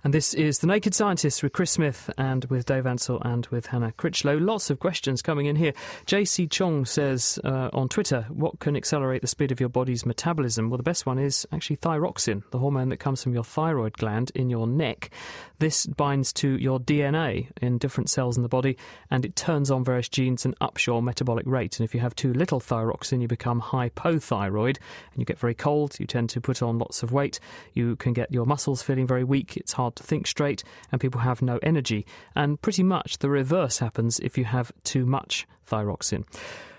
And this is The Naked Scientist with Chris Smith and with Dave Ansell and with Hannah Critchlow. Lots of questions coming in here. JC Chong says on Twitter, what can accelerate the speed of your body's metabolism? Well, the best one is actually thyroxine, the hormone that comes from your thyroid gland in your neck. This binds to your DNA in different cells in the body, and it turns on various genes and ups your metabolic rate. And if you have too little thyroxine, you become hypothyroid, and you get very cold, you tend to put on lots of weight, you can get your muscles feeling very weak, it's hard to think straight, and people have no energy. And pretty much the reverse happens if you have too much thyroxine.